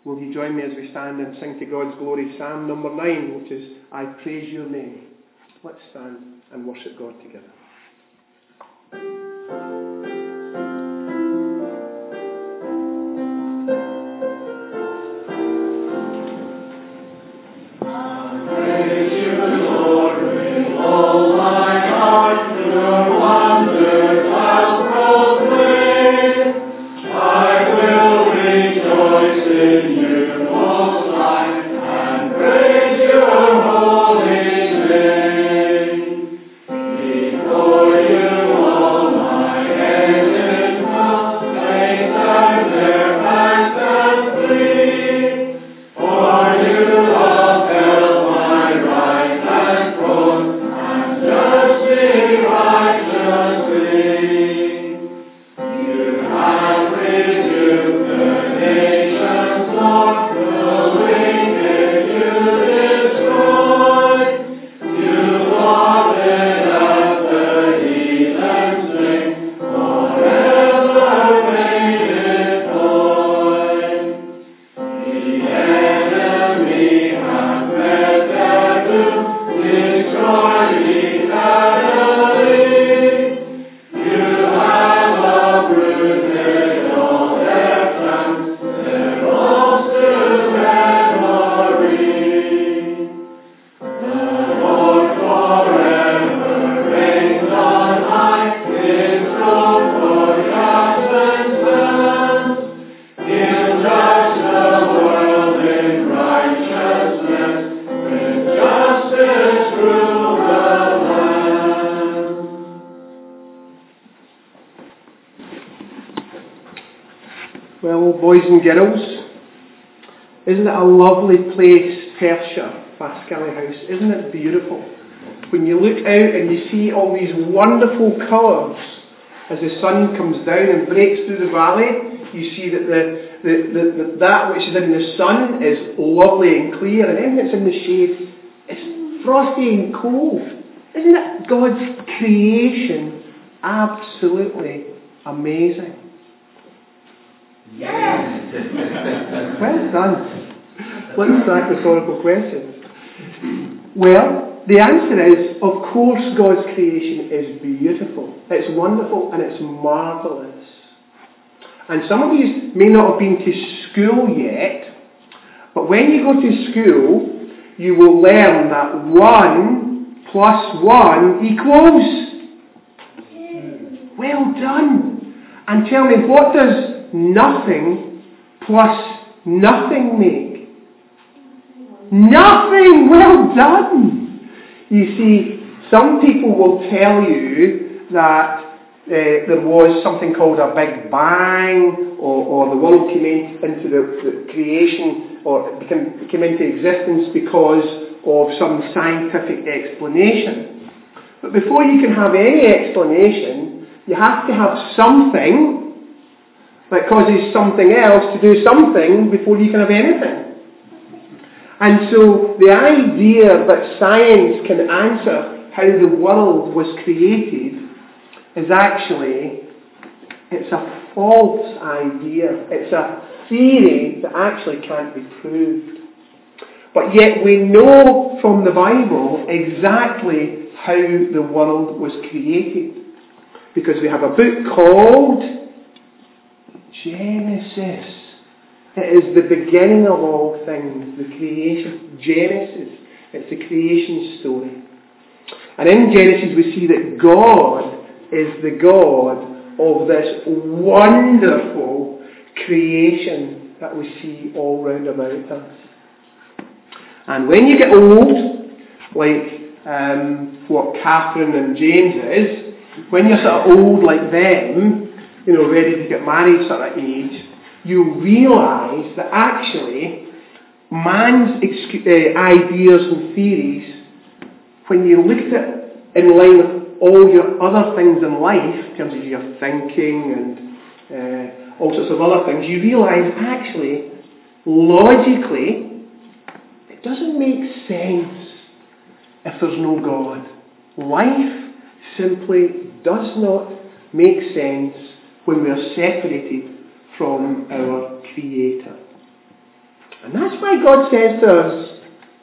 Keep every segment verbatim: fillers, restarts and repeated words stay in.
Will you join me as we stand and sing to God's glory Psalm number nine, which is I Praise Your Name. Let's stand and worship God together. Boys and girls, isn't it a lovely place, Perthshire, Foscally House? Isn't it beautiful? When you look out and you see all these wonderful colours as the sun comes down and breaks through the valley, you see that the, the, the, the, that which is in the sun is lovely and clear, and anything that's in the shade is frosty and cold. Isn't it God's creation absolutely amazing? Yes! Well done. Let's start rhetorical questions. Well, the answer is, of course, God's creation is beautiful. It's wonderful and it's marvellous. And some of you may not have been to school yet, but when you go to school, you will learn that one plus one equals. Well done. And tell me, what does nothing plus nothing make? Nothing! Well done! You see, some people will tell you that uh, there was something called a Big Bang, or, or the world came in, into the, the creation, or it became, came into existence because of some scientific explanation. But before you can have any explanation, you have to have something that causes something else to do something before you can have anything. And so the idea that science can answer how the world was created is actually, it's a false idea. It's a theory that actually can't be proved. But yet we know from the Bible exactly how the world was created. Because we have a book called Genesis. It is the beginning of all things, the creation. Genesis. It's the creation story. And in Genesis we see that God is the God of this wonderful creation that we see all round about us. And when you get old, like um, what Catherine and James is, when you're sort of old like them, you know, ready to get married sort of age, you realise that actually man's excu- uh, ideas and theories, when you look at it in line with all your other things in life, in terms of your thinking and uh, all sorts of other things, you realise actually, logically, it doesn't make sense if there's no God. Life simply does not make sense when we are separated from our Creator. And that's why God says to us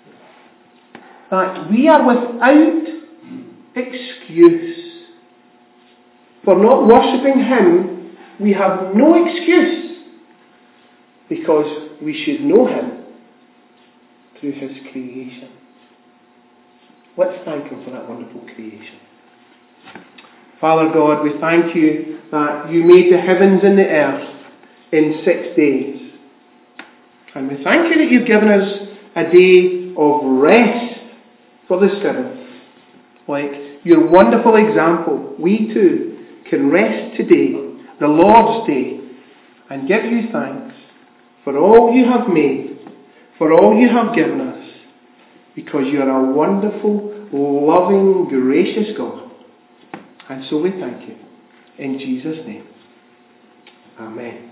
that we are without excuse. For not worshipping Him, we have no excuse, because we should know Him through His creation. Let's thank Him for that wonderful creation. Father God, we thank You that You made the heavens and the earth in six days. And we thank You that You've given us a day of rest for the seventh. Like Your wonderful example, we too can rest today, the Lord's Day, and give You thanks for all You have made, for all You have given us, because You are a wonderful, loving, gracious God. And so we thank You. In Jesus' name. Amen.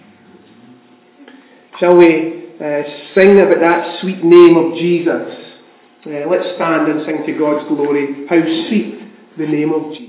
Shall we uh, sing about that sweet name of Jesus? Uh, let's stand and sing to God's glory. How sweet the name of Jesus.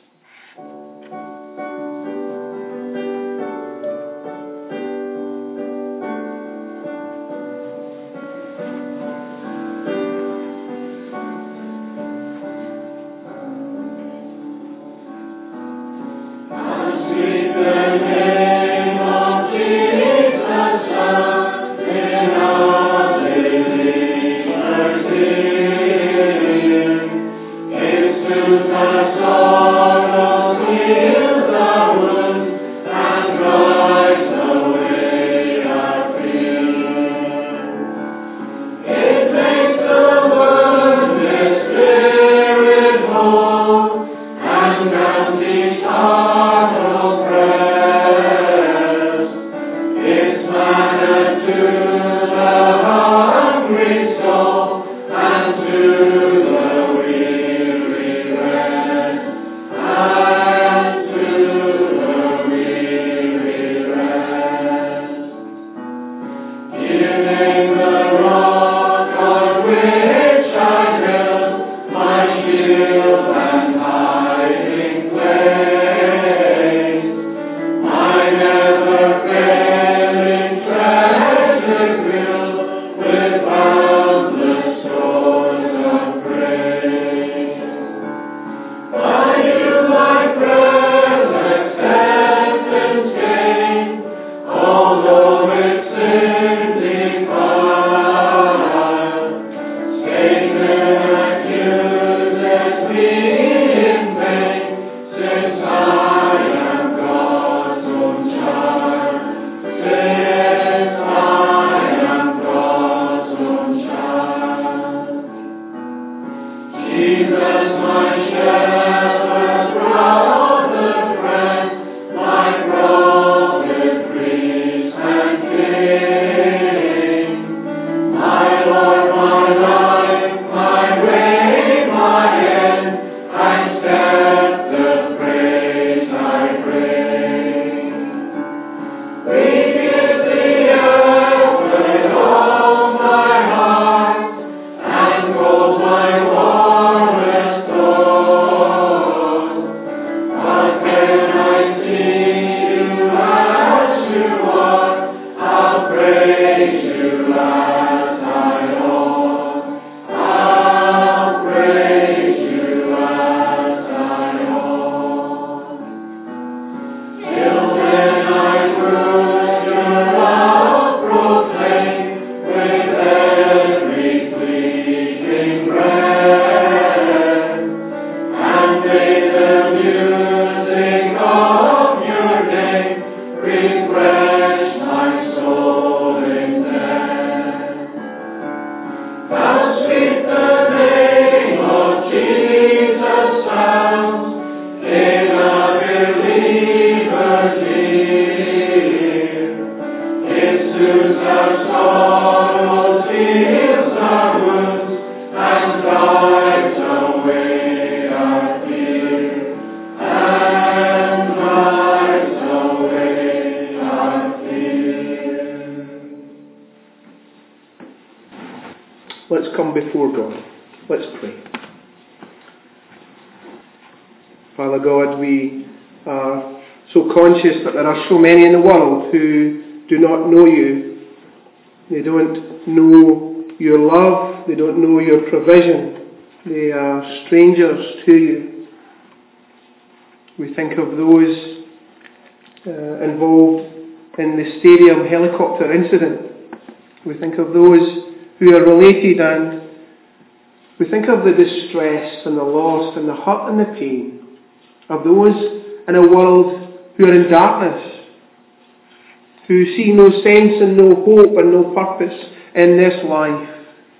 Let's come before God. Let's pray. Father God, we are so conscious that there are so many in the world who do not know you. They don't know your love. They don't know your provision. They are strangers to you. We think of those uh, involved in the stadium helicopter incident. We think of those who are related, and we think of the distress and the loss and the hurt and the pain of those in a world who are in darkness, who see no sense and no hope and no purpose in this life.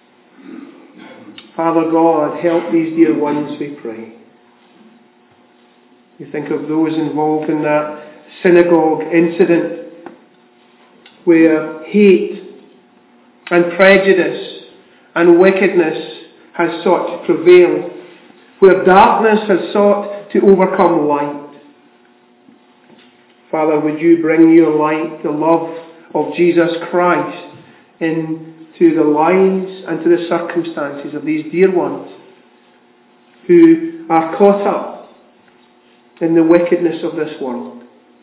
Father God, help these dear ones, we pray. We think of those involved in that synagogue incident where hate and prejudice and wickedness has sought to prevail, where darkness has sought to overcome light. Father, would you bring your light, the love of Jesus Christ, into the lives and to the circumstances of these dear ones who are caught up in the wickedness of this world.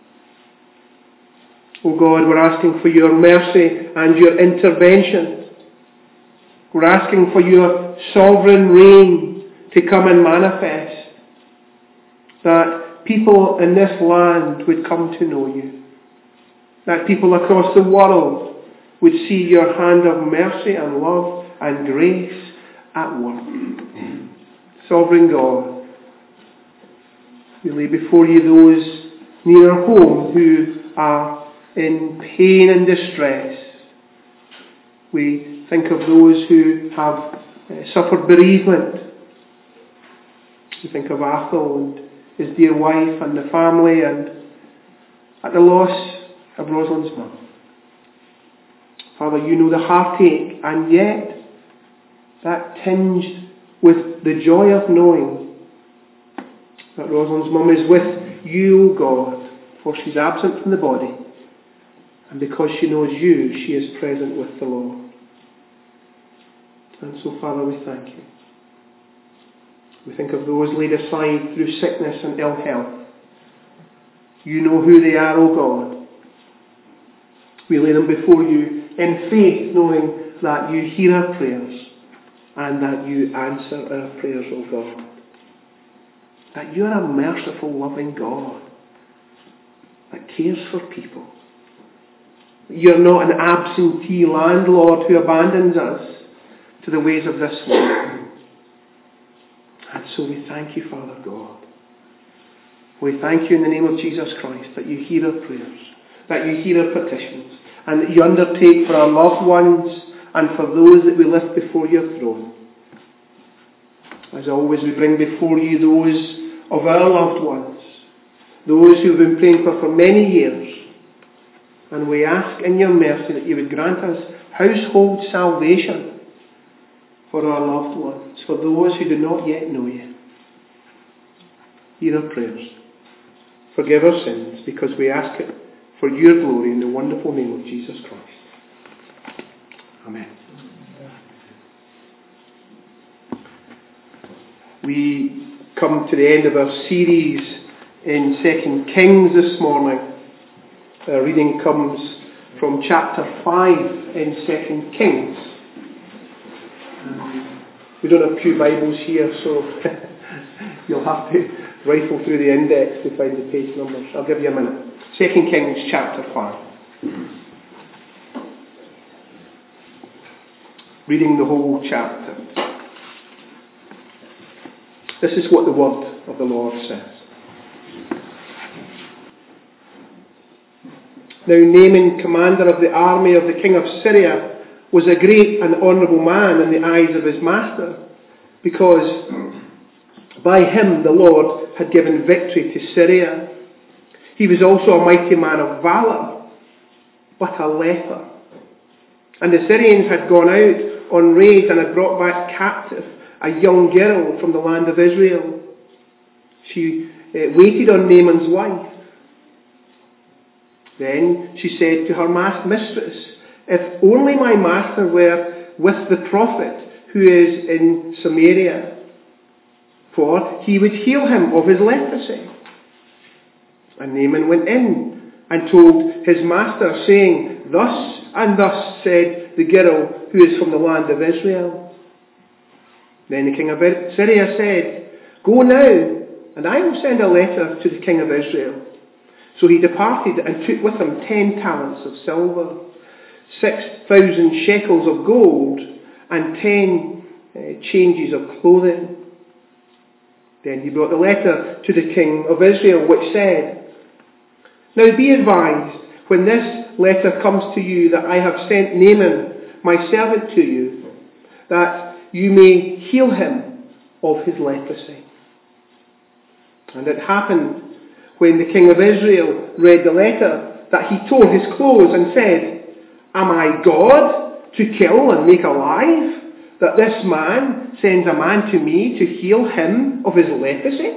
Oh God, we're asking for your mercy and your intervention. We're asking for your sovereign reign to come and manifest, that people in this land would come to know you, that people across the world would see your hand of mercy and love and grace at work. Sovereign God, we lay before you those near home who are in pain and distress. We think of those who have uh, suffered bereavement. We think of Athol and his dear wife and the family, and at the loss of Rosalind's mum. Father, you know the heartache, and yet that tinged with the joy of knowing that Rosalind's mum is with you, O God, for she's absent from the body. And because she knows you, she is present with the Lord. And so, Father, we thank you. We think of those laid aside through sickness and ill health. You know who they are, O God. We lay them before you in faith, knowing that you hear our prayers and that you answer our prayers, O God. That you are a merciful, loving God that cares for people. You're not an absentee landlord who abandons us to the ways of this world. And so we thank you, Father God. We thank you in the name of Jesus Christ that you hear our prayers, that you hear our petitions, and that you undertake for our loved ones and for those that we lift before your throne. As always, we bring before you those of our loved ones, those who have been praying for for many years. And we ask in your mercy that you would grant us household salvation for our loved ones, for those who do not yet know you. Hear our prayers. Forgive our sins, because we ask it for your glory in the wonderful name of Jesus Christ. Amen. We come to the end of our series in Second Kings this morning. Our reading comes from chapter five in Second Kings. Um, we don't have pew Bibles here, so you'll have to rifle through the index to find the page numbers. I'll give you a minute. Second Kings chapter five. Reading the whole chapter. This is what the word of the Lord says. Now Naaman, commander of the army of the king of Syria, was a great and honourable man in the eyes of his master, because by him the Lord had given victory to Syria. He was also a mighty man of valour, but a leper. And the Syrians had gone out on raids and had brought back captive a young girl from the land of Israel. She uh, waited on Naaman's wife. Then she said to her mistress, "If only my master were with the prophet who is in Samaria, for he would heal him of his leprosy." And Naaman went in and told his master, saying, Thus and thus said the girl who is from the land of Israel. Then the king of Syria said, Go now, and I will send a letter to the king of Israel. So he departed and took with him ten talents of silver, six thousand shekels of gold, and ten uh, changes of clothing. Then he brought the letter to the king of Israel, which said, Now be advised, when this letter comes to you, that I have sent Naaman, my servant, to you, that you may heal him of his leprosy. And it happened, when the king of Israel read the letter, that he tore his clothes and said, Am I God to kill and make alive, that this man sends a man to me to heal him of his leprosy?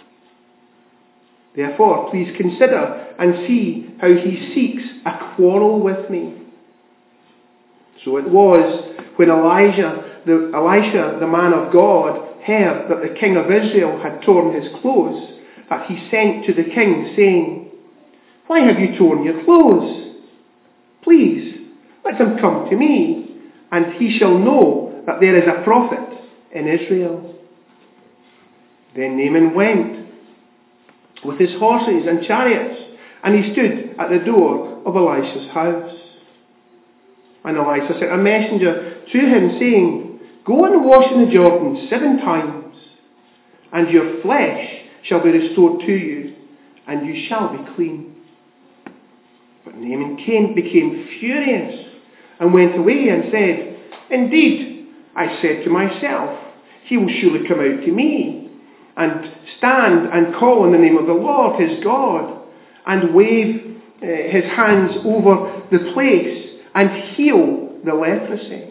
Therefore, please consider and see how he seeks a quarrel with me. So it was when Elijah, the, Elisha, the man of God, heard that the king of Israel had torn his clothes, that he sent to the king, saying, Why have you torn your clothes? Please, let him come to me, and he shall know that there is a prophet in Israel. Then Naaman went with his horses and chariots, and he stood at the door of Elisha's house. And Elisha sent a messenger to him, saying, Go and wash in the Jordan seven times, and your flesh shall be restored to you, and you shall be clean. But Naaman came, became furious, and went away and said, Indeed, I said to myself, he will surely come out to me, and stand and call on the name of the Lord his God, and wave uh, his hands over the place, and heal the leprosy.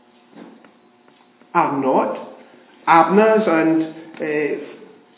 Are not Abner's and uh,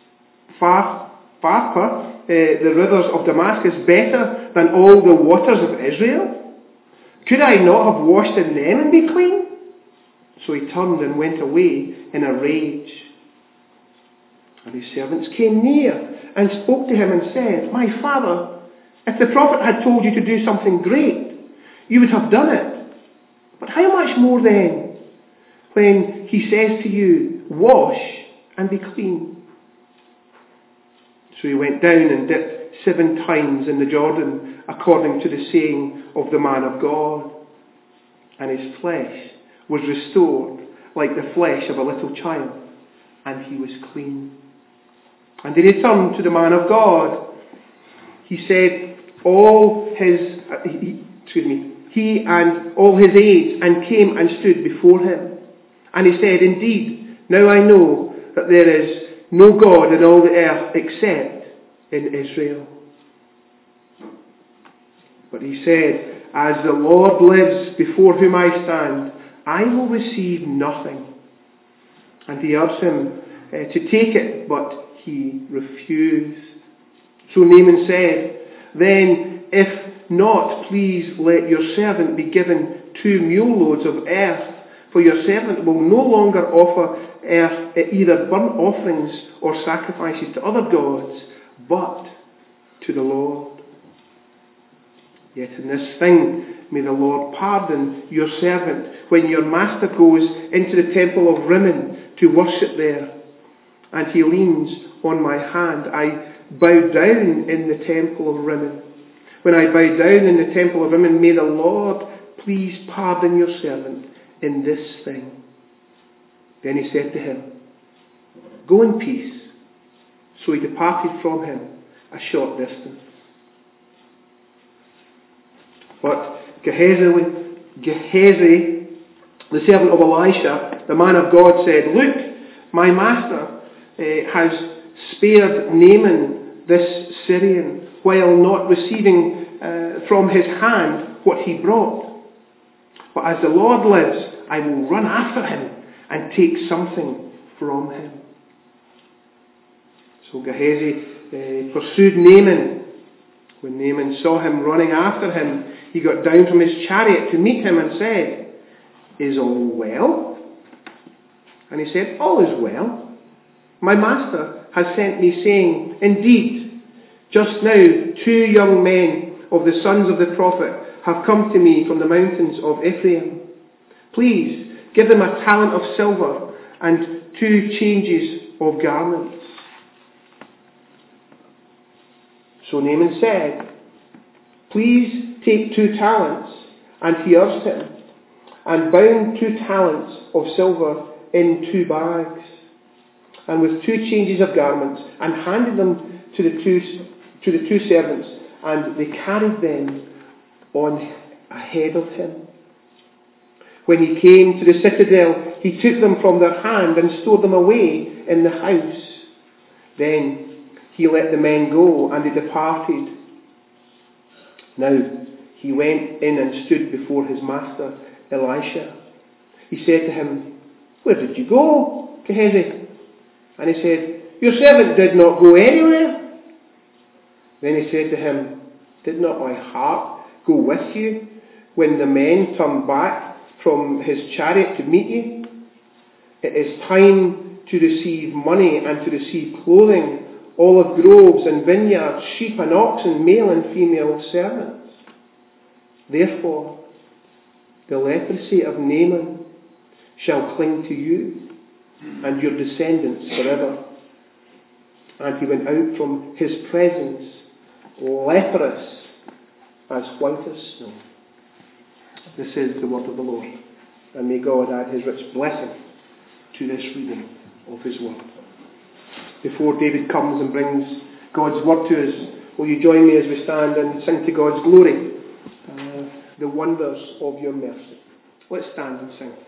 Pharpar, uh, the rivers of Damascus, better than all the waters of Israel? Could I not have washed in them and be clean? So he turned and went away in a rage. And his servants came near and spoke to him and said, My father, if the prophet had told you to do something great, you would have done it. But how much more then, when he says to you, Wash and be clean? So he went down and dipped seven times in the Jordan, according to the saying of the man of God. And his flesh was restored like the flesh of a little child, and he was clean. And he returned to the man of God. He said, all his, uh, he, excuse me, he and all his aides, and came and stood before him. And he said, Indeed, now I know that there is no God in all the earth except in Israel. But he said, As the Lord lives before whom I stand, I will receive nothing. And he urged him uh, to take it, but he refused. So Naaman said, Then, if not, please let your servant be given two mule loads of earth, for your servant will no longer offer earth, either burnt offerings or sacrifices to other gods, but to the Lord. Yet in this thing may the Lord pardon your servant when your master goes into the temple of Rimmon to worship there, and he leans on my hand. I bow down in the temple of Rimmon. When I bow down in the temple of Rimmon, may the Lord please pardon your servant in this thing. Then he said to him, Go in peace. So he departed from him a short distance. But Gehazi, Gehazi, the servant of Elisha, the man of God, said, Look, my master uh, has spared Naaman this Syrian, while not receiving uh, from his hand what he brought. But as the Lord lives, I will run after him and take something from him. So Gehazi uh, pursued Naaman. When Naaman saw him running after him, he got down from his chariot to meet him and said, Is all well? And he said, All is well. My master has sent me, saying, Indeed, just now two young men of the sons of the prophet have come to me from the mountains of Ephraim. Please give them a talent of silver and two changes of garments. So Naaman said, please take two talents. And he urged him, and bound two talents of silver in two bags, and with two changes of garments, and handed them to the two, to the two servants, and they carried them on ahead of him. When he came to the citadel, he took them from their hand and stored them away in the house. Then he let the men go, and they departed. Now he went in and stood before his master Elisha. He said to him, where did you go, Gehazi? And he said, your servant did not go anywhere. Then he said to him, did not my heart go with you when the men turned back from his chariot to meet you? It is time to receive money and to receive clothing, olive groves and vineyards, sheep and oxen, male and female servants. Therefore, the leprosy of Naaman shall cling to you and your descendants forever. And he went out from his presence, leprous as white as snow. This is the word of the Lord. And may God add his rich blessing to this reading of his word. Before David comes and brings God's word to us, will you join me as we stand and sing to God's glory? Uh, the wonders of your mercy. Let's stand and sing.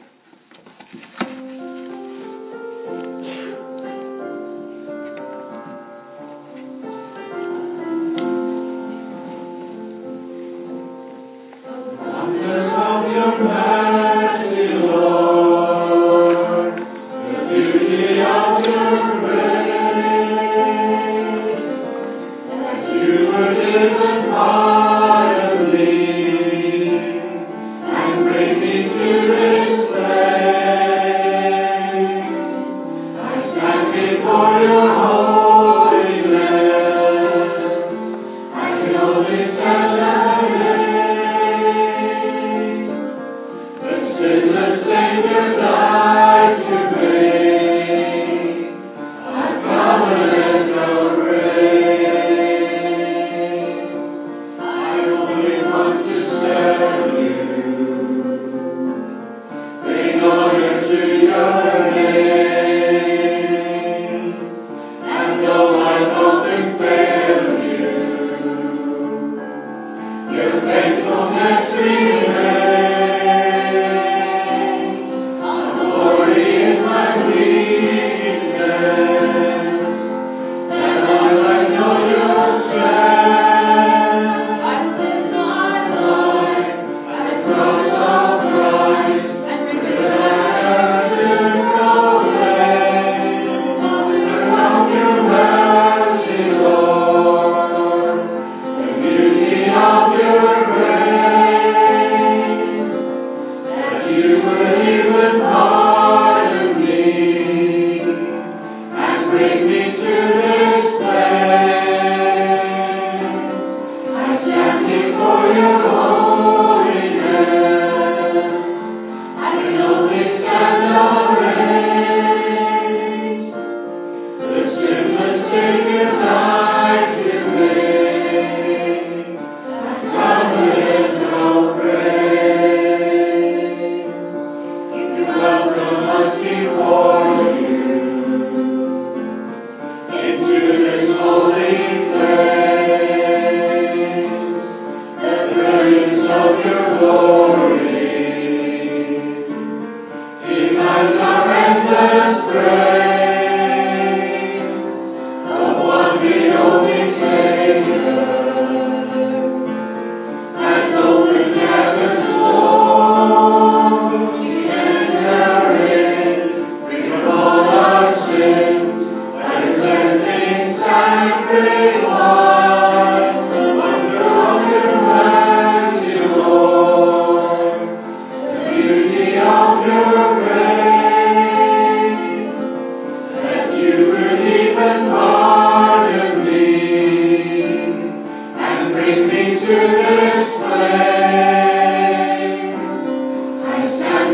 Bring me to this place.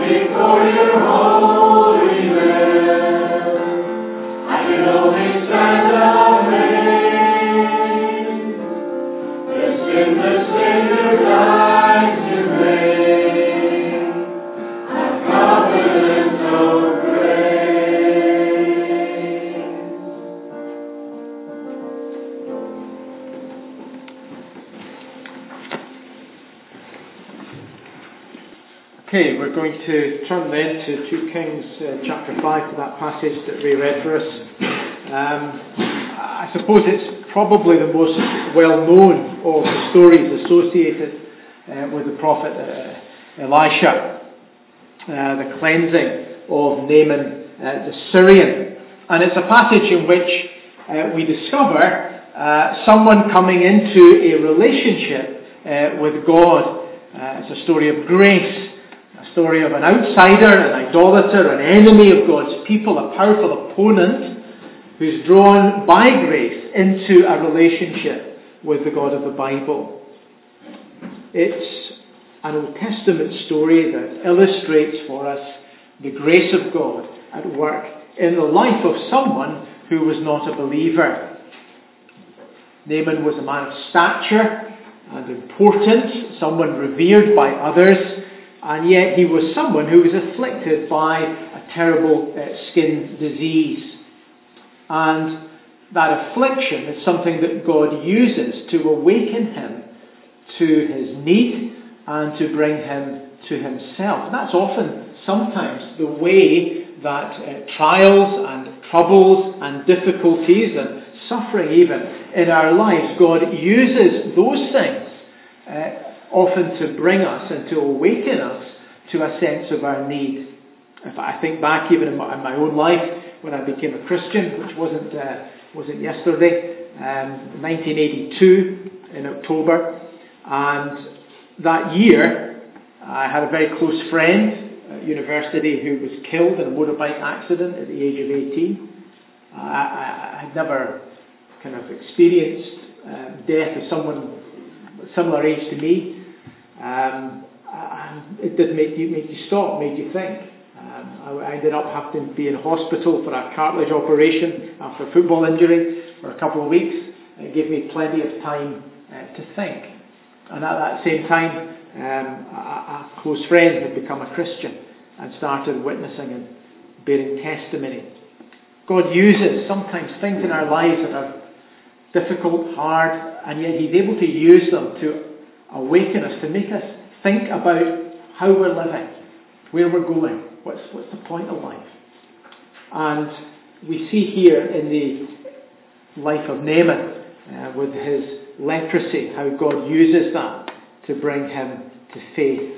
before your holiness, I can only stand amazed. The sinless Savior died to make a covenant of Okay, we're going to turn then to two Kings uh, chapter five, to that passage that Ray read for us. Um, I suppose it's probably the most well-known of the stories associated uh, with the prophet uh, Elisha, uh, the cleansing of Naaman uh, the Syrian. And it's a passage in which uh, we discover uh, someone coming into a relationship uh, with God. Uh, it's a story of grace. Story of an outsider, an idolater, an enemy of God's people, a powerful opponent who's drawn by grace into a relationship with the God of the Bible. It's an Old Testament story that illustrates for us the grace of God at work in the life of someone who was not a believer. Naaman was a man of stature and importance, someone revered by others, and yet he was someone who was afflicted by a terrible uh, skin disease. And that affliction is something that God uses to awaken him to his need and to bring him to himself. And that's often, sometimes, the way that uh, trials and troubles and difficulties and suffering even in our lives, God uses those things uh, often to bring us and to awaken us to a sense of our need. If I think back even in my, in my own life when I became a Christian, which wasn't uh, wasn't yesterday, um, nineteen eighty-two in October, and that year I had a very close friend at university who was killed in a motorbike accident at the age of eighteen. I, I, I had never kind of experienced uh, death of someone similar age to me. Um, and it did make you make you stop, made you think. Um, I, I ended up having to be in hospital for a cartilage operation after a football injury for a couple of weeks. It gave me plenty of time uh, to think. And at that same time, um, a, a close friend had become a Christian and started witnessing and bearing testimony. God uses sometimes things in our lives that are difficult, hard, and yet He's able to use them to awaken us, to make us think about how we're living, where we're going, what's, what's the point of life. And we see here in the life of Naaman, uh, with his leprosy, how God uses that to bring him to faith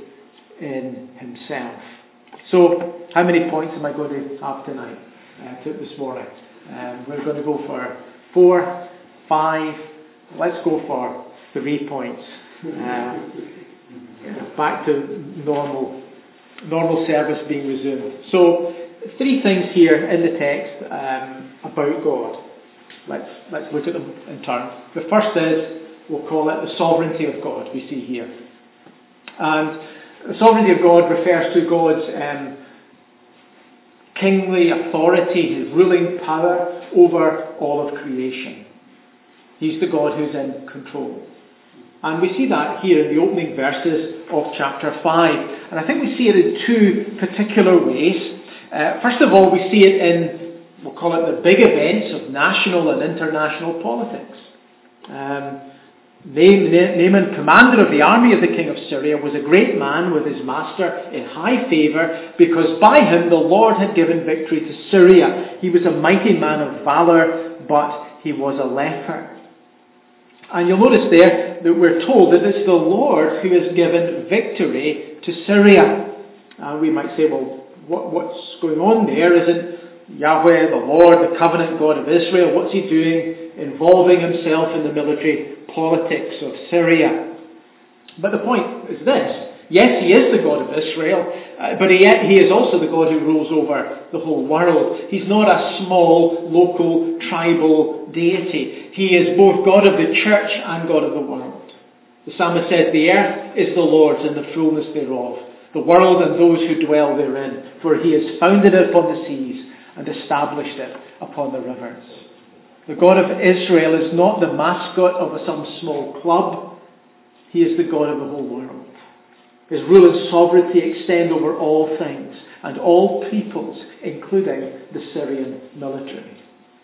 in himself. So, how many points am I going to have tonight, uh, to this morning? Um, we're going to go for four, five, let's go for three points. Uh, back to normal, normal service being resumed. So, three things here in the text um, about God. Let's let's look at them in turn. The first is, we'll call it the sovereignty of God, we see here. And the sovereignty of God refers to God's um, kingly authority, His ruling power over all of creation. He's the God who's in control. And we see that here in the opening verses of chapter five. And I think we see it in two particular ways. Uh, first of all, we see it in, we'll call it the big events of national and international politics. Um, Naaman, commander of the army of the king of Syria, was a great man with his master in high favour, because by him the Lord had given victory to Syria. He was a mighty man of valour, but he was a leper. And you'll notice there that we're told that it's the Lord who has given victory to Syria. And we might say, well, what, what's going on there? Isn't Yahweh, the Lord, the covenant God of Israel, what's he doing involving himself in the military politics of Syria? But the point is this. Yes, he is the God of Israel, uh, but he, he is also the God who rules over the whole world. He's not a small, local, tribal deity. He is both God of the church and God of the world. The psalmist says, the earth is the Lord's and the fullness thereof, the the world and those who dwell therein. For he has founded it upon the seas and established it upon the rivers. The God of Israel is not the mascot of some small club. He is the God of the whole world. His rule and sovereignty extend over all things and all peoples, including the Syrian military.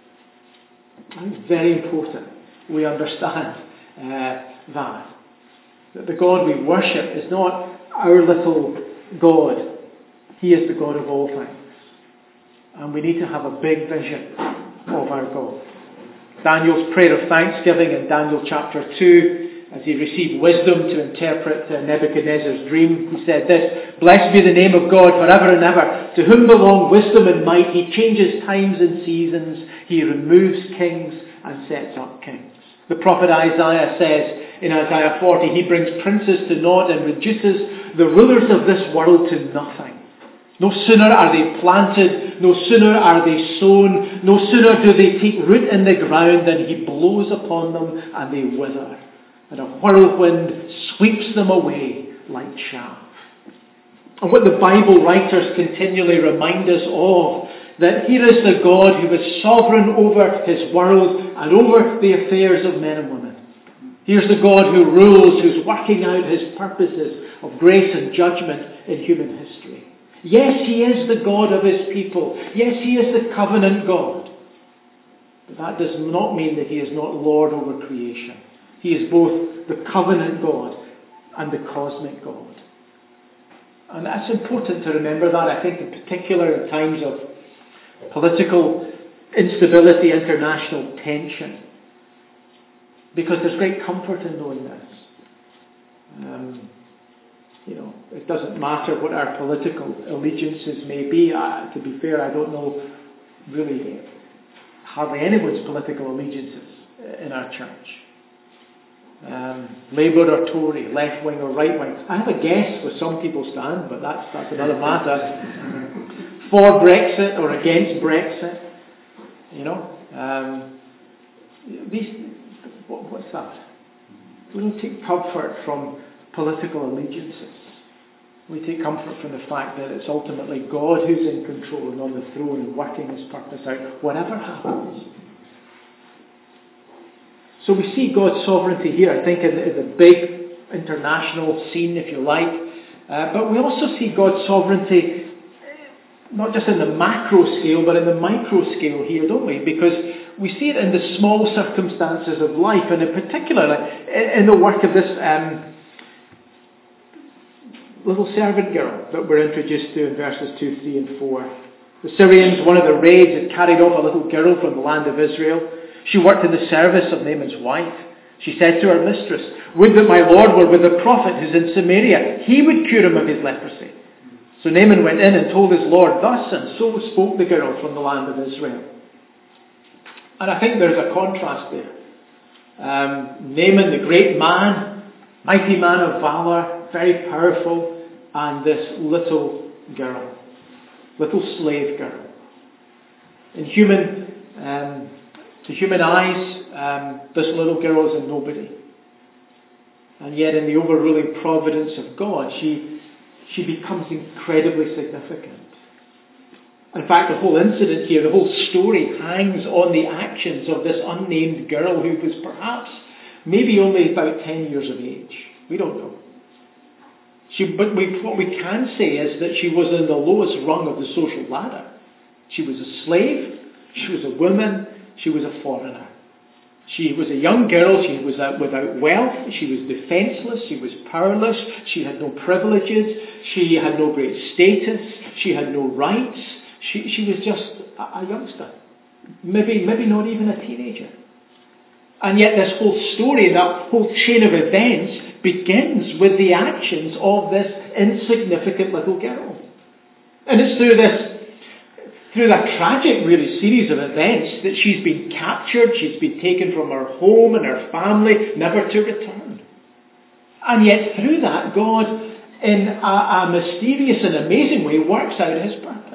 It's very important we understand uh, that. That the God we worship is not our little God. He is the God of all things. And we need to have a big vision of our God. Daniel's prayer of thanksgiving in Daniel chapter two, as he received wisdom to interpret uh, Nebuchadnezzar's dream, he said this: "Blessed be the name of God forever and ever, to whom belong wisdom and might. He changes times and seasons. He removes kings and sets up kings." The prophet Isaiah says in Isaiah forty, he brings princes to naught and reduces the rulers of this world to nothing. No sooner are they planted, no sooner are they sown, no sooner do they take root in the ground than he blows upon them and they wither. And a whirlwind sweeps them away like chaff. And what the Bible writers continually remind us of, that here is the God who is sovereign over his world and over the affairs of men and women. Here's the God who rules, who's working out his purposes of grace and judgment in human history. Yes, he is the God of his people. Yes, he is the covenant God. But that does not mean that he is not Lord over creation. He is both the covenant God and the cosmic God. And that's important to remember that, I think, in particular in times of political instability, international tension. Because there's great comfort in knowing this. Um, you know, it doesn't matter what our political allegiances may be. Uh, to be fair, I don't know really hardly anyone's political allegiances in our church. Um, Labour or Tory, left wing or right wing. I have a guess where some people stand, but that's that's another matter. For Brexit or against Brexit, you know. Um, these, what, what's that? We don't take comfort from political allegiances. We take comfort from the fact that it's ultimately God who's in control and on the throne and working his purpose out, whatever happens. So we see God's sovereignty here, I think, in the, in the big international scene, if you like. Uh, but we also see God's sovereignty not just in the macro scale, but in the micro scale here, don't we? Because we see it in the small circumstances of life, and in particular in, in the work of this um, little servant girl that we're introduced to in verses two, three and four. The Syrians, one of the raids, had carried off a little girl from the land of Israel. She worked in the service of Naaman's wife. She said to her mistress, "Would that my Lord were with the prophet who's in Samaria. He would cure him of his leprosy." So Naaman went in and told his Lord thus, and so spoke the girl from the land of Israel. And I think there's a contrast there. Um, Naaman, the great man, mighty man of valour, very powerful, and this little girl, little slave girl. In human, um, to human eyes, um, this little girl is a nobody. And yet in the overruling providence of God, she, she becomes incredibly significant. In fact, the whole incident here, the whole story hangs on the actions of this unnamed girl who was perhaps maybe only about ten years of age. We don't know. She, but we, what we can say is that she was in the lowest rung of the social ladder. She was a slave, she was a woman, she was a foreigner. She was a young girl, she was without wealth, she was defenceless, she was powerless, she had no privileges, she had no great status, she had no rights, she, she was just a, a youngster. Maybe, maybe not even a teenager. And yet this whole story, that whole chain of events begins with the actions of this insignificant little girl. And it's through this Through that tragic, really, series of events that she's been captured, she's been taken from her home and her family, never to return. And yet through that, God, in a, a mysterious and amazing way, works out his purpose.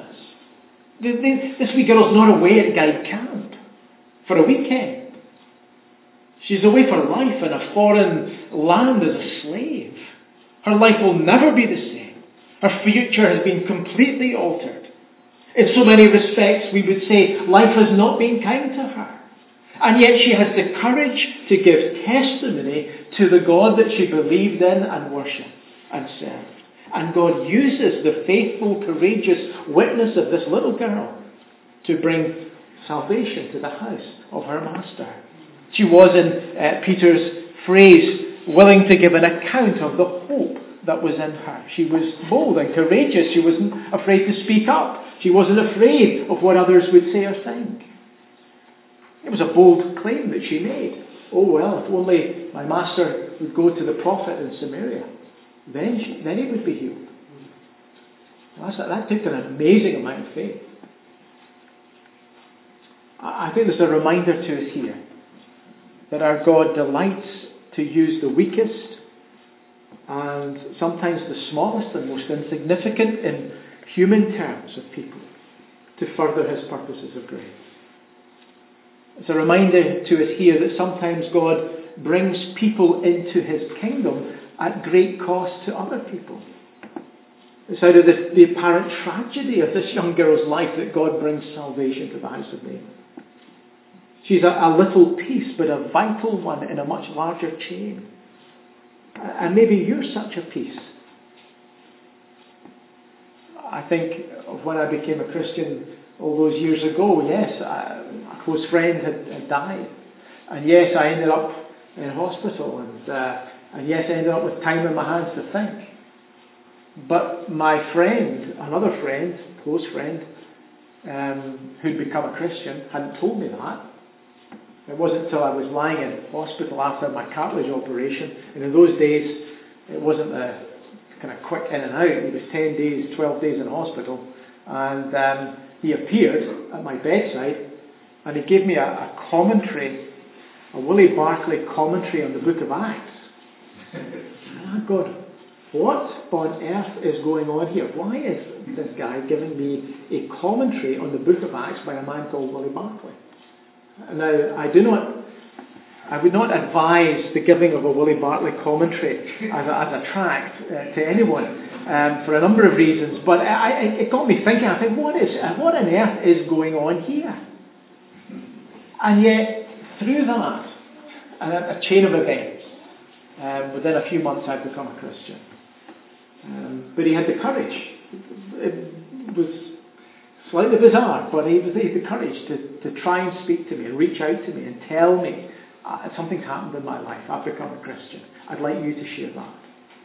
This wee girl's not away at Guide Camp for a weekend. She's away for life in a foreign land as a slave. Her life will never be the same. Her future has been completely altered. In so many respects, we would say life has not been kind to her. And yet she has the courage to give testimony to the God that she believed in and worshipped and served. And God uses the faithful, courageous witness of this little girl to bring salvation to the house of her master. She was, in uh, Peter's phrase, willing to give an account of the hope that was in her. She was bold and courageous. She wasn't afraid to speak up. She wasn't afraid of what others would say or think. It was a bold claim that she made. Oh well, if only my master would go to the prophet in Samaria, then, she, then he would be healed. Well, that took an amazing amount of faith. I think there's a reminder to us here that our God delights to use the weakest and sometimes the smallest and most insignificant in human terms of people to further his purposes of grace. It's a reminder to us here that sometimes God brings people into his kingdom at great cost to other people. It's out of the, the apparent tragedy of this young girl's life that God brings salvation to the house of Naaman. She's a, a little piece, but a vital one in a much larger chain. And maybe you're such a piece. I think of when I became a Christian all those years ago. Yes, I, a close friend had, had died. And yes, I ended up in hospital. And, uh, and yes, I ended up with time in my hands to think. But my friend, another friend, close friend, um, who'd become a Christian, hadn't told me that. It wasn't until I was lying in hospital after my cartilage operation, and in those days it wasn't a kind of quick in and out. It was ten days, twelve days in hospital, and um, he appeared at my bedside, and he gave me a, a commentary, a Willie Barclay commentary on the Book of Acts. And I thought, what on earth is going on here? Why is this guy giving me a commentary on the Book of Acts by a man called Willie Barclay? Now, I do not, I would not advise the giving of a Willie Barclay commentary as a, as a tract uh, to anyone um, for a number of reasons. But I, I, it got me thinking. I think, what is, what on earth is going on here? And yet, through that, a, a chain of events, um, within a few months, I'd become a Christian. Um, but he had the courage. It was slightly bizarre, but he had the courage to, to try and speak to me and reach out to me and tell me uh, something's happened in my life. I've become a Christian. I'd like you to share that.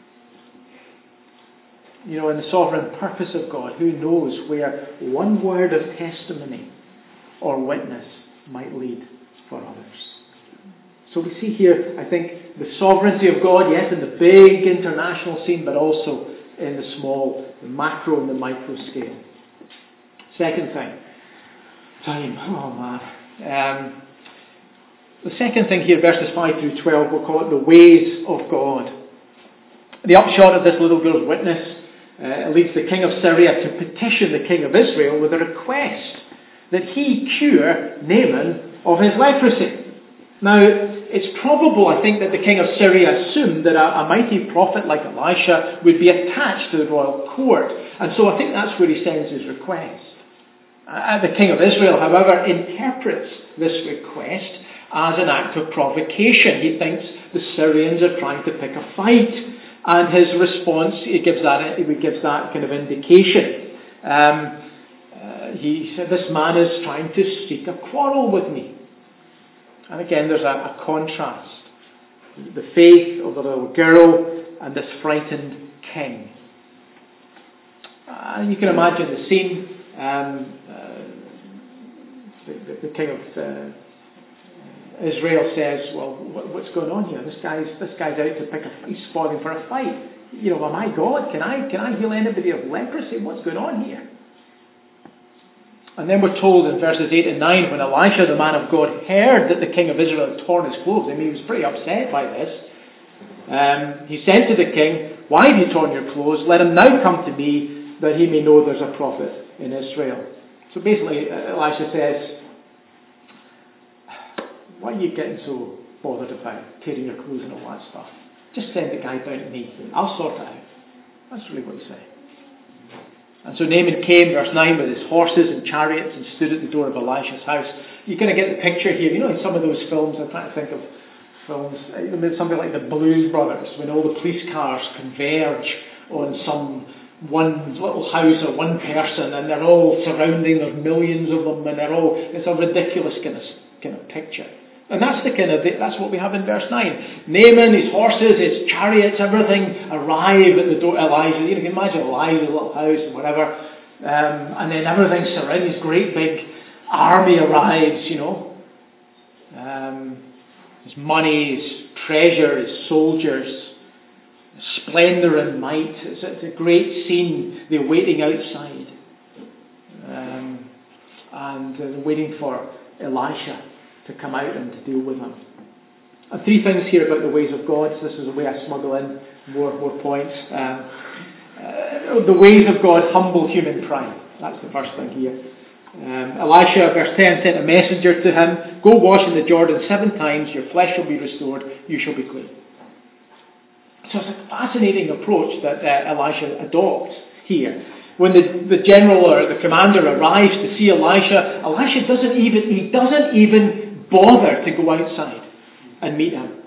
You know, in the sovereign purpose of God, who knows where one word of testimony or witness might lead for others. So we see here, I think, the sovereignty of God, yes, in the big international scene, but also in the small, the macro and the micro scale. Second thing, time. Oh man. Um, the second thing here, verses five through twelve, we'll call it the ways of God. The upshot of this little girl's witness uh, leads the king of Syria to petition the king of Israel with a request that he cure Naaman of his leprosy. Now, it's probable, I think, that the king of Syria assumed that a, a mighty prophet like Elisha would be attached to the royal court. And so I think that's where he sends his request. Uh, the king of Israel, however, interprets this request as an act of provocation. He thinks the Syrians are trying to pick a fight. And his response, he gives that, he gives that kind of indication. Um, uh, he said, this man is trying to seek a quarrel with me. And again, there's a, a contrast. The faith of the little girl and this frightened king. And uh, you can imagine the scene. Um, uh, the, the king of uh, Israel says, well, what, what's going on here? This guy's, this guy's out to pick a, he's spoiling for a fight. You know, am I God? Can I, can I heal anybody of leprosy? What's going on here? And then we're told in verses eight and nine, when Elisha, the man of God, heard that the king of Israel had torn his clothes, I mean, he was pretty upset by this. Um, he said to the king, why have you torn your clothes? Let him now come to me, that he may know there's a prophet in Israel. So basically, Elisha says, why are you getting so bothered about tearing your clothes and all that stuff? Just send the guy down to me. I'll sort it out. That's really what he said. And so Naaman came, verse nine, with his horses and chariots and stood at the door of Elisha's house. You kind of get the picture here. You know, in some of those films, I'm trying to think of films, something like the Blues Brothers, when all the police cars converge on some one little house or one person, and they're all surrounding, there's millions of them, and they're all, it's a ridiculous kind of, kind of picture. And that's the kind of, that's what we have in verse nine. Naaman, his horses, his chariots, everything arrive at the door of Elijah. You can imagine Elijah's little house and whatever. Um, and then everything surrounds, his great big army arrives, you know. Um, his money, his treasure, his soldiers, splendour and might. It's, it's a great scene. They're waiting outside. Um, and uh, they're waiting for Elisha to come out and to deal with them. And three things here about the ways of God. So this is the way I smuggle in more, more points. Um, uh, the ways of God humble human pride. That's the first thing here. Um, Elisha, verse ten, sent a messenger to him, go wash in the Jordan seven times, your flesh shall be restored, you shall be clean. So it's a fascinating approach that uh, Elisha adopts here. When the, the general or the commander arrives to see Elisha, Elisha doesn't even, he doesn't even bother to go outside and meet him.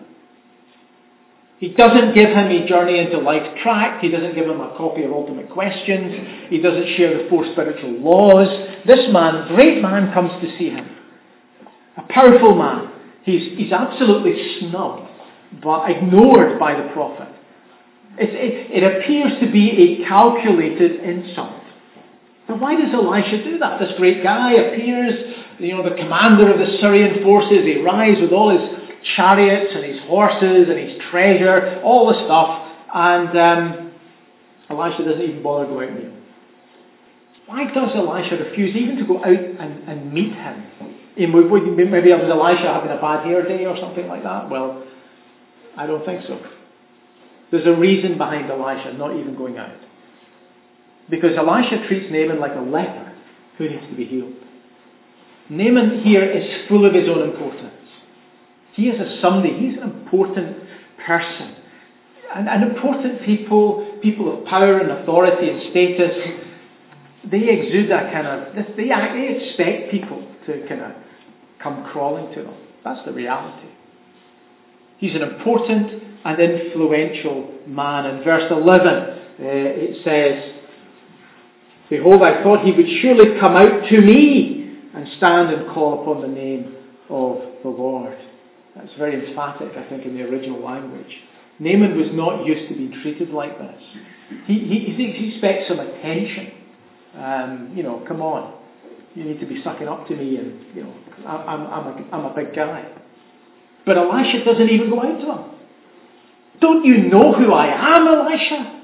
He doesn't give him a journey into life tract. He doesn't give him a copy of Ultimate Questions. He doesn't share the four spiritual laws. This man, great man, comes to see him. A powerful man. He's, he's absolutely snubbed, but ignored by the prophet. It, it, it appears to be a calculated insult. But why does Elisha do that? This great guy appears, you know, the commander of the Syrian forces. He arrives with all his chariots and his horses and his treasure, all the stuff, and um, Elisha doesn't even bother to go out and meet him. Why does Elisha refuse even to go out and, and meet him? Maybe it was Elisha having a bad hair day or something like that? Well, I don't think so. There's a reason behind Elisha not even going out. Because Elisha treats Naaman like a leper who needs to be healed. Naaman here is full of his own importance. He is a somebody, he's an important person. And, and important people, people of power and authority and status, they exude that kind of, they, they expect people to kind of come crawling to them. That's the reality. He's an important and influential man. In verse eleven, uh, it says, behold, I thought he would surely come out to me and stand and call upon the name of the Lord. That's very emphatic, I think, in the original language. Naaman was not used to being treated like this. He, he, he expects some attention. Um, you know, come on. You need to be sucking up to me, and, you know, I'm, I'm, a, I'm a big guy. But Elisha doesn't even go out to him. Don't you know who I am, Elisha?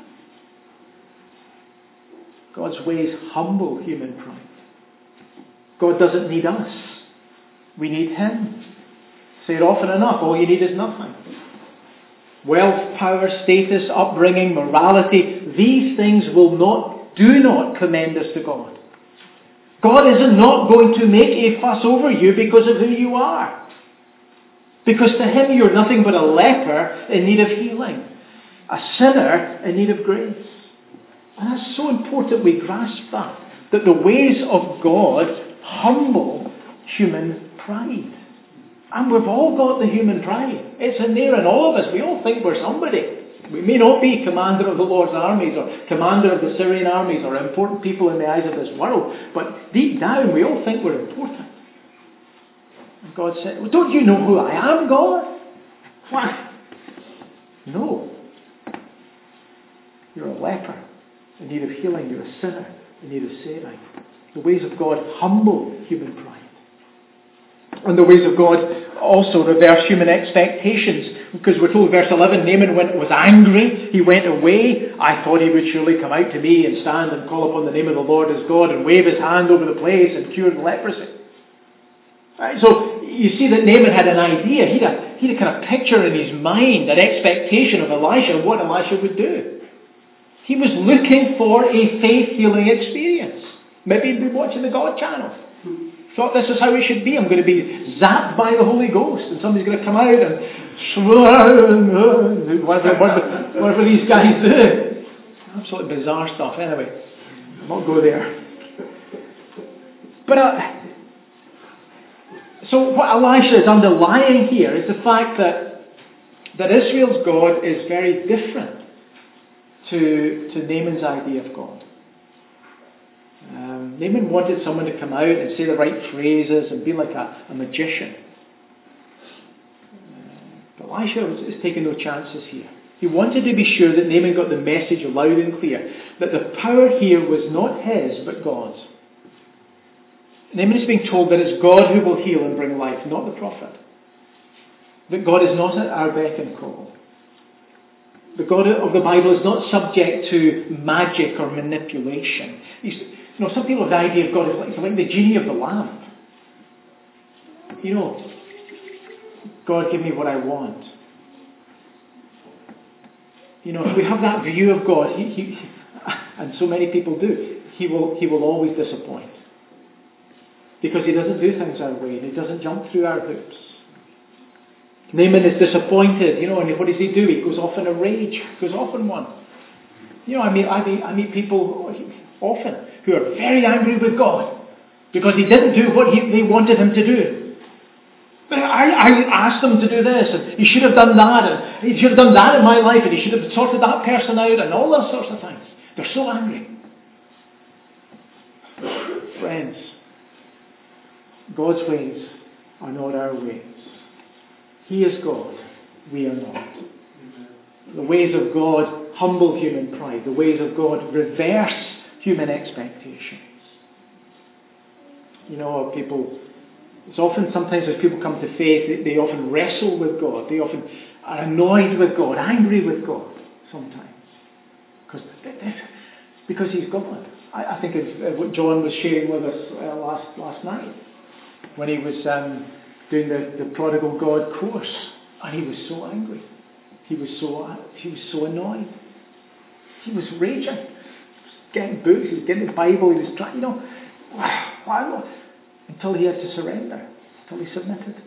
God's ways humble human pride. God doesn't need us. We need Him. Say it often enough. All you need is nothing. Wealth, power, status, upbringing, morality, these things will not, do not commend us to God. God is not going to make a fuss over you because of who you are. Because to Him you're nothing but a leper in need of healing. A sinner in need of grace. And that's so important we grasp that. That the ways of God humble human pride. And we've all got the human pride. It's in there in all of us. We all think we're somebody. We may not be commander of the Lord's armies or commander of the Syrian armies or important people in the eyes of this world. But deep down we all think we're important. And God said, well, don't you know who I am, God? Why? No. You're a leper in need of healing. You're a sinner in need of saving. The ways of God humble human pride. And the ways of God also reverse human expectations. Because we're told in verse eleven, Naaman went, was angry. He went away. I thought he would surely come out to me and stand and call upon the name of the Lord as God and wave his hand over the place and cure the leprosy. Right, so you see that Naaman had an idea. He had, a, he had a kind of picture in his mind, an expectation of Elisha and what Elisha would do. He was looking for a faith-healing experience. Maybe he'd been watching the God channel. Thought this is how it should be. I'm going to be zapped by the Holy Ghost and somebody's going to come out and whatever, whatever, whatever these guys do. Absolutely bizarre stuff. Anyway, I'll not go there. But uh, so what Elisha is underlying here is the fact that that Israel's God is very different to, to Naaman's idea of God. Um, Naaman wanted someone to come out and say the right phrases and be like a, a magician. Uh, but Elisha is, is taking no chances here. He wanted to be sure that Naaman got the message loud and clear, that the power here was not his, but God's. Naaman is being told that it's God who will heal and bring life, not the prophet. That God is not at our beck and call. The God of the Bible is not subject to magic or manipulation. He's, you know, some people have the idea of God as like, like the genie of the lamp. You know, God, give me what I want. You know, if we have that view of God, he, he, and so many people do, he will, he will always disappoint. Because he doesn't do things our way, and he doesn't jump through our hoops. Naaman is disappointed, you know, and what does he do? He goes off in a rage, goes off in one. You know, I mean, I meet, I meet people often who are very angry with God because he didn't do what he, they wanted him to do. But I, I asked him to do this, and he should have done that, and he should have done that in my life, and he should have sorted that person out, and all those sorts of things. They're so angry. Friends, God's ways are not our ways. He is God. We are not. The ways of God humble human pride. The ways of God reverse human expectations. You know, people, it's often sometimes as people come to faith, they, they often wrestle with God. They often are annoyed with God, angry with God sometimes. Because, because He's God. I, I think of what John was sharing with us uh, last, last night when he was um, doing the, the prodigal God course, and he was so angry. He was so he was so annoyed. He was raging. He was getting books. He was getting the Bible. He was trying, you know, why? Until he had to surrender. Until he submitted.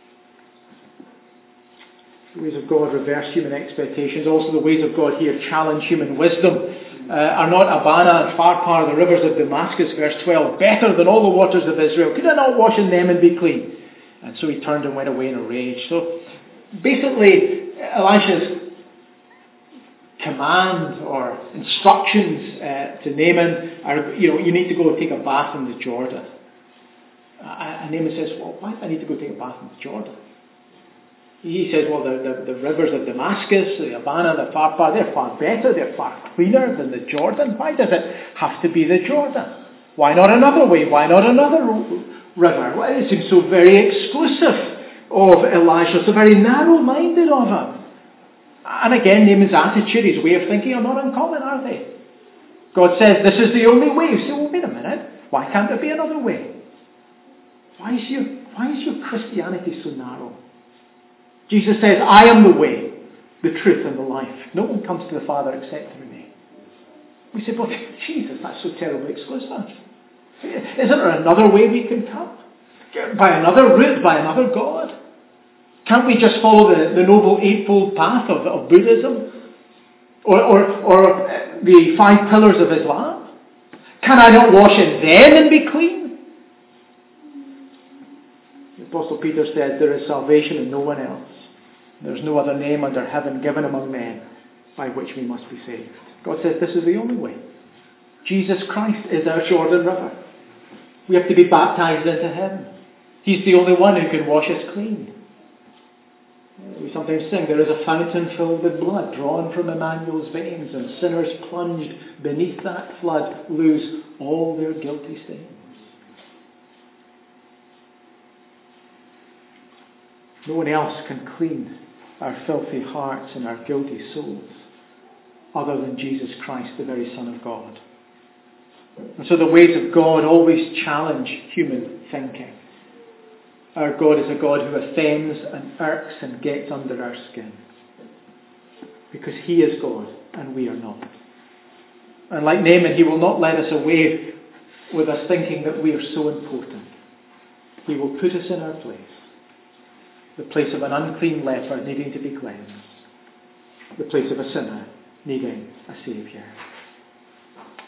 The ways of God reverse human expectations. Also, the ways of God here challenge human wisdom. Uh, are not Abana and Pharpar, the rivers of Damascus, verse twelve, better than all the waters of Israel? Could I not wash in them and be clean? And so he turned and went away in a rage. So basically, Elisha's command or instructions uh, to Naaman are, you know, you need to go take a bath in the Jordan. Uh, and Naaman says, well, why do I need to go take a bath in the Jordan? He says, well, the, the, the rivers of Damascus, the Abana, the Pharpar, they're far better, they're far cleaner than the Jordan. Why does it have to be the Jordan? Why not another way? Why not another river? Well, it seems so very exclusive of Elisha, so very narrow-minded of him. And again, Naaman's attitude, his way of thinking are not uncommon, are they? God says, this is the only way. You say, well, wait a minute. Why can't there be another way? Why is your, why is your Christianity so narrow? Jesus says, I am the way, the truth, and the life. No one comes to the Father except through me. We say, well, Jesus, that's so terribly exclusive. Isn't there another way we can come? By another route, by another God? Can't we just follow the, the Noble Eightfold Path of, of Buddhism? Or, or, or the five pillars of Islam? Can I not wash in them and be clean? The Apostle Peter said, there is salvation in no one else. There is no other name under heaven given among men by which we must be saved. God says this is the only way. Jesus Christ is our Jordan River. We have to be baptized into Him. He's the only one who can wash us clean. We sometimes sing, there is a fountain filled with blood drawn from Emmanuel's veins, and sinners plunged beneath that flood lose all their guilty stains. No one else can clean our filthy hearts and our guilty souls other than Jesus Christ, the very Son of God. And so the ways of God always challenge human thinking. Our God is a God who offends and irks and gets under our skin. Because He is God and we are not. And like Naaman, He will not let us away with us thinking that we are so important. He will put us in our place. The place of an unclean leper needing to be cleansed. The place of a sinner needing a Saviour.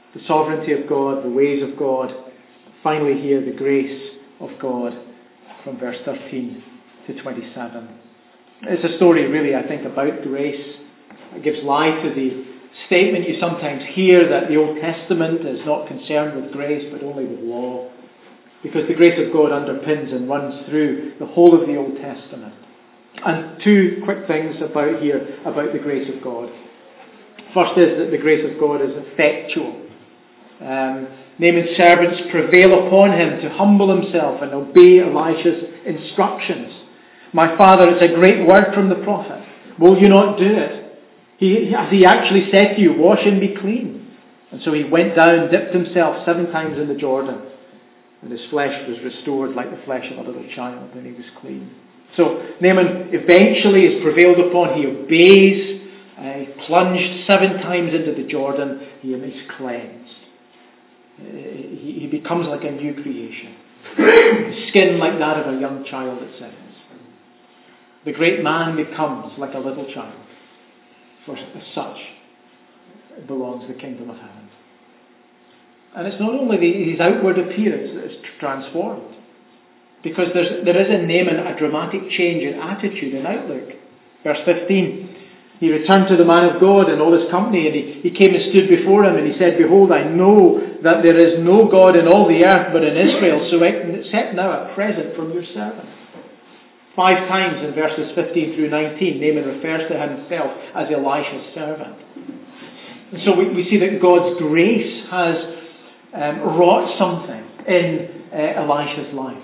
The sovereignty of God, the ways of God. Finally here, the grace of God from verse thirteen to twenty-seven. It's a story really, I think, about grace. It gives lie to the statement you sometimes hear that the Old Testament is not concerned with grace but only with law. Because the grace of God underpins and runs through the whole of the Old Testament. And two quick things about here, about the grace of God. First is that the grace of God is effectual. Um, Naaman's servants prevail upon him to humble himself and obey Elisha's instructions. My father, it's a great word from the prophet. Will you not do it? He, has he actually said to you, wash and be clean? And so he went down, dipped himself seven times in the Jordan, and his flesh was restored like the flesh of a little child, and he was clean. So Naaman eventually is prevailed upon. He obeys. Uh, he plunged seven times into the Jordan. He is cleansed. Uh, he, he becomes like a new creation. His skin like that of a young child, it says. The great man becomes like a little child. For as such belongs the kingdom of heaven. And it's not only the, his outward appearance that is transformed. Because there's, there is in Naaman a dramatic change in attitude and outlook. Verse fifteen, he returned to the man of God and all his company, and he, he came and stood before him, and he said, Behold, I know that there is no God in all the earth but in Israel, so accept now a present from your servant. Five times in verses fifteen through nineteen, Naaman refers to himself as Elisha's servant. And so we, we see that God's grace has um, wrought something in uh, Elisha's life.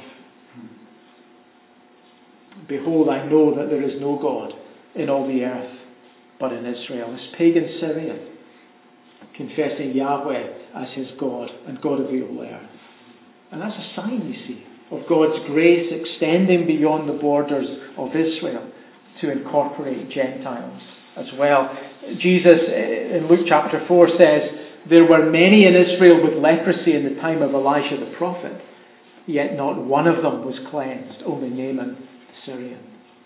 Behold, I know that there is no God in all the earth but in Israel. This pagan Syrian confessing Yahweh as his God and God of the whole earth. And that's a sign, you see, of God's grace extending beyond the borders of Israel to incorporate Gentiles as well. Jesus in Luke chapter four says, There were many in Israel with leprosy in the time of Elisha the prophet, yet not one of them was cleansed, only Naaman the Syrian.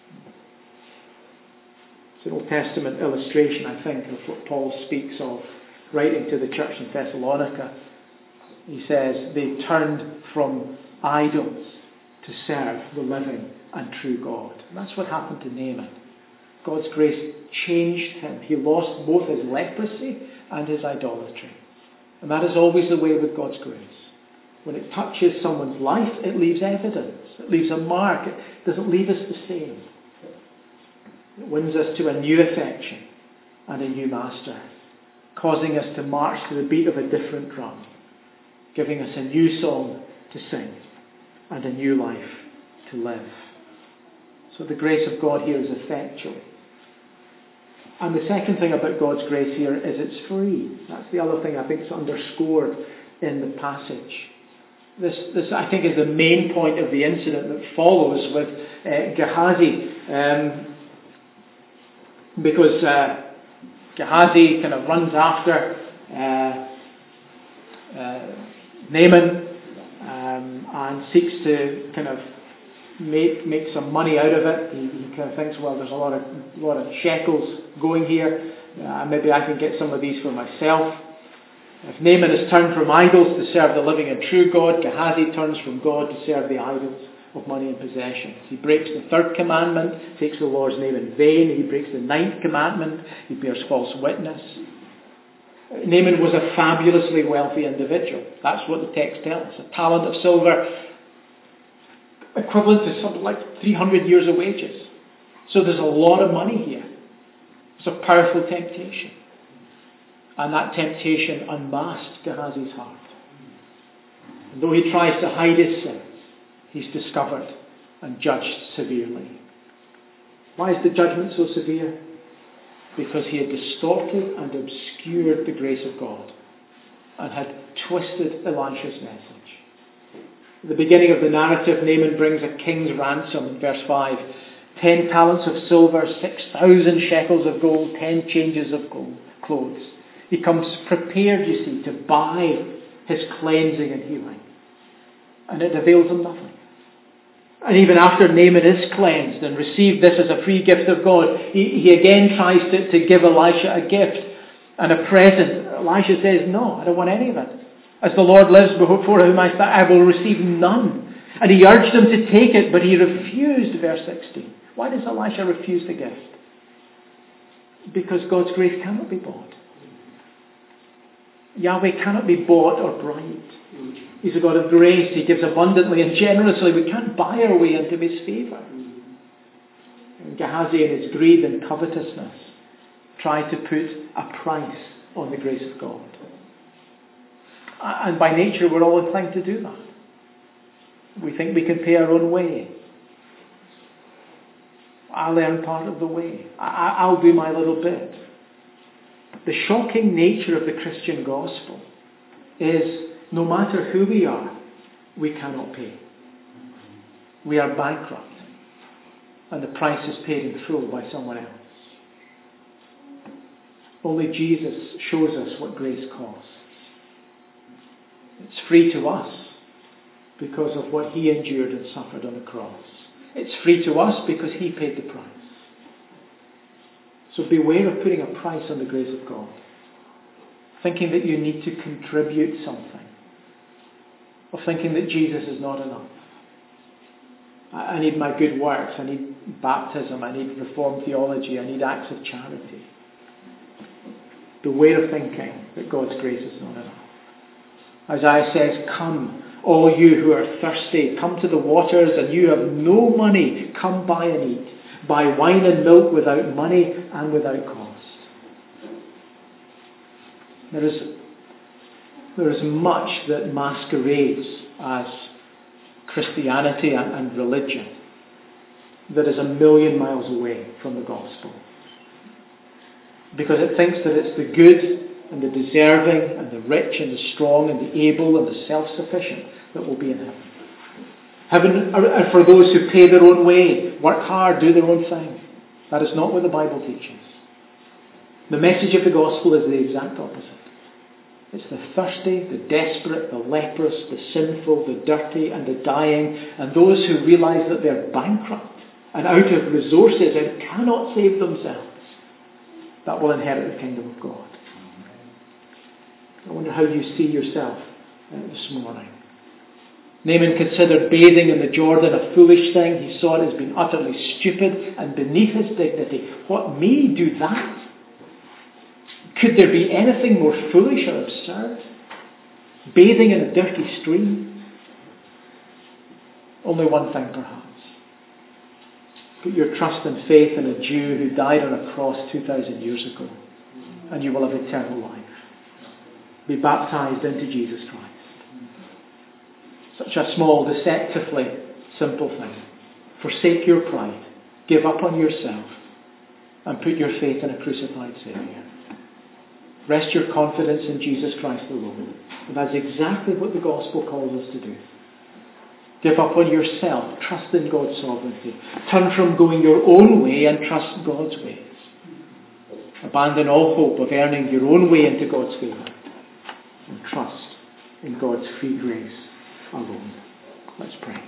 It's an Old Testament illustration, I think, of what Paul speaks of, writing to the church in Thessalonica. He says, they turned from idols to serve the living and true God. And that's what happened to Naaman. God's grace changed him. He lost both his leprosy and his idolatry. And that is always the way with God's grace. When it touches someone's life, it leaves evidence. It leaves a mark. It doesn't leave us the same. It wins us to a new affection and a new master, causing us to march to the beat of a different drum, giving us a new song to sing and a new life to live. So the grace of God here is effectual. And the second thing about God's grace here is it's free. That's the other thing I think is underscored in the passage. This, this I think, is the main point of the incident that follows with uh, Gehazi. Um, because uh, Gehazi kind of runs after uh, uh, Naaman um, and seeks to kind of make make some money out of it. He, he kind of thinks, well, there's a lot of a lot of shekels going here. Uh, maybe I can get some of these for myself. If Naaman has turned from idols to serve the living and true God, Gehazi turns from God to serve the idols of money and possessions. He breaks the third commandment, takes the Lord's name in vain. He breaks the ninth commandment. He bears false witness. Naaman was a fabulously wealthy individual. That's what the text tells us. A talent of silver equivalent to something like three hundred years of wages. So there's a lot of money here. It's a powerful temptation. And that temptation unmasked Gehazi's heart. And though he tries to hide his sins, he's discovered and judged severely. Why is the judgment so severe? Because he had distorted and obscured the grace of God and had twisted Elisha's message. At the beginning of the narrative, Naaman brings a king's ransom in verse five. Ten talents of silver, six thousand shekels of gold, ten changes of gold, clothes. He comes prepared, you see, to buy his cleansing and healing. And it avails him nothing. And even after Naaman is cleansed and received this as a free gift of God, he, he again tries to, to give Elisha a gift and a present Elisha says, no, I don't want any of it. As the Lord lives before whom I stand, I will receive none. And he urged him to take it, but he refused, verse sixteen. Why does Elisha refuse the gift? Because God's grace cannot be bought. Yahweh cannot be bought or bribed. He's a God of grace. He gives abundantly and generously. We can't buy our way into his favour. And Gehazi, in his greed and covetousness, tried to put a price on the grace of God. And by nature, we're all inclined to do that. We think we can pay our own way. I'll earn part of the way. I- I'll do my little bit. The shocking nature of the Christian gospel is no matter who we are, we cannot pay. We are bankrupt. And the price is paid in full by someone else. Only Jesus shows us what grace costs. It's free to us because of what he endured and suffered on the cross. It's free to us because he paid the price. So beware of putting a price on the grace of God. Thinking that you need to contribute something. Or thinking that Jesus is not enough. I need my good works. I need baptism. I need reformed theology. I need acts of charity. Beware of thinking that God's grace is not enough. Isaiah says, come, all you who are thirsty, come to the waters, and you have no money, come buy and eat. Buy wine and milk without money and without cost. There is, there is much that masquerades as Christianity and, and religion that is a million miles away from the gospel. Because it thinks that it's the good and the deserving and the rich and the strong and the able and the self-sufficient that will be in heaven. Heaven are for those who pay their own way, work hard, do their own thing. That is not what the Bible teaches. The message of the gospel is the exact opposite. It's the thirsty, the desperate, the leprous, the sinful, the dirty and the dying, and those who realise that they're bankrupt and out of resources and cannot save themselves, that will inherit the kingdom of God. I wonder how you see yourself uh, this morning. Naaman considered bathing in the Jordan a foolish thing. He saw it as being utterly stupid and beneath his dignity. What, me do that? Could there be anything more foolish or absurd? Bathing in a dirty stream? Only one thing perhaps. Put your trust and faith in a Jew who died on a cross two thousand years ago, and you will have eternal life. Be baptized into Jesus Christ. Such a small, deceptively simple thing. Forsake your pride. Give up on yourself. And put your faith in a crucified Saviour. Rest your confidence in Jesus Christ alone. And that's exactly what the gospel calls us to do. Give up on yourself. Trust in God's sovereignty. Turn from going your own way and trust God's ways. Abandon all hope of earning your own way into God's favour. And trust in God's free grace alone. Let's pray.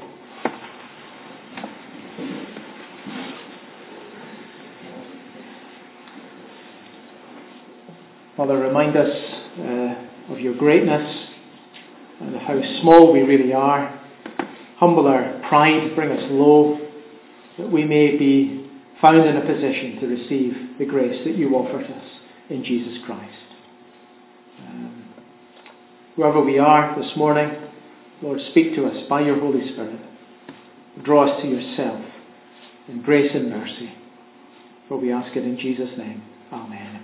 Father, remind us uh, of your greatness and how small we really are. Humble our pride, bring us low, that we may be found in a position to receive the grace that you offered us in Jesus Christ. Um, wherever we are this morning, Lord, speak to us by your Holy Spirit. Draw us to yourself in grace and mercy. For we ask it in Jesus' name. Amen.